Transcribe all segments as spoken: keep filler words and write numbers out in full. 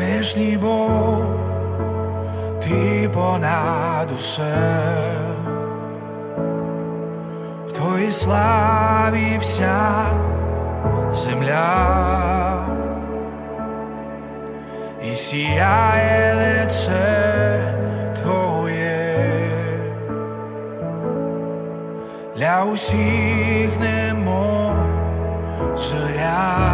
Всевишній Бог, ти понад усе, в твоїй славі вся земля, і сіяє лице твоє, для усіх немов зоря.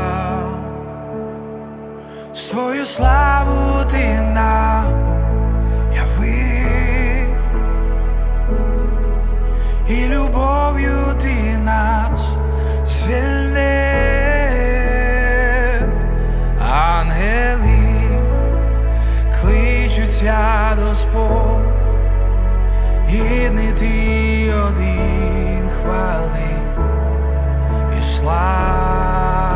Свою славу ти нам явив, і любов'ю ти нас звільнив. Ангели кличуться до спів, гідний ти один хвали і слави.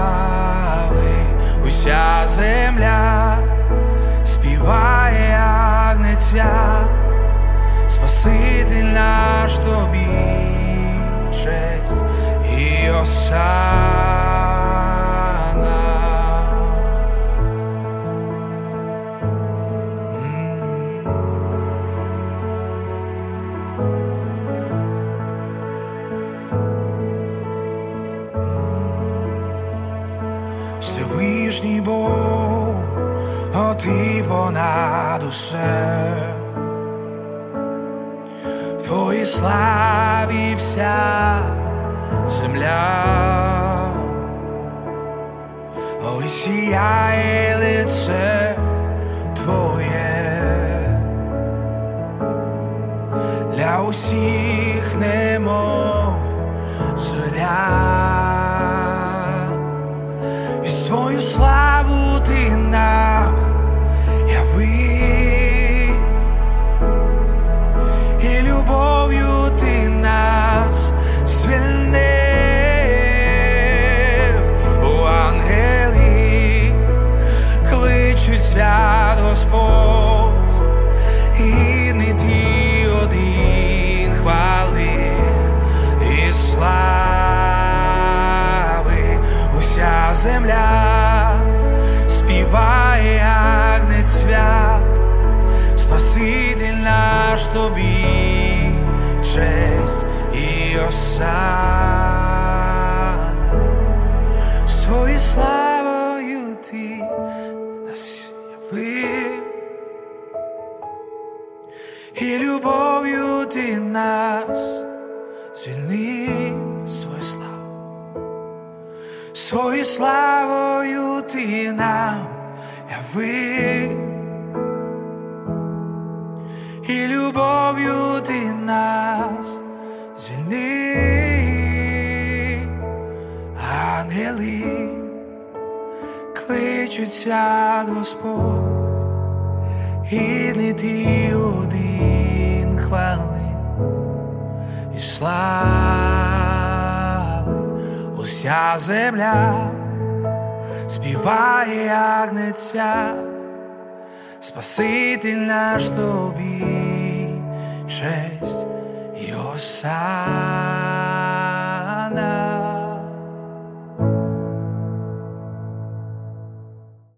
Уся земля співає Агнець свят, Спаситель наш, тобі честь і осана. Всевишній Бог, о ти понад усе, в твоїй славі вся земля, ой, сіяє лице твоє, для усіх немов зоря. І свою славу ти нам явив, і любов'ю ти нас звільнив. У ангели кличуть свят Господь, гідний ти один хвали і слави. Уся земля співає Агнець свят, Спаситель наш, тобі честь і осана. Своєю славою ти нас явив, і любов'ю ти нас звільнив. Свою славу, своєю славою ти нам явив, і любов'ю ти нас звільнив. Ангели кличуть свят Господь, гідний ти один хвали і слави. Уся земля співає Агнець свят, Спаситель наш, тобі честь і осана.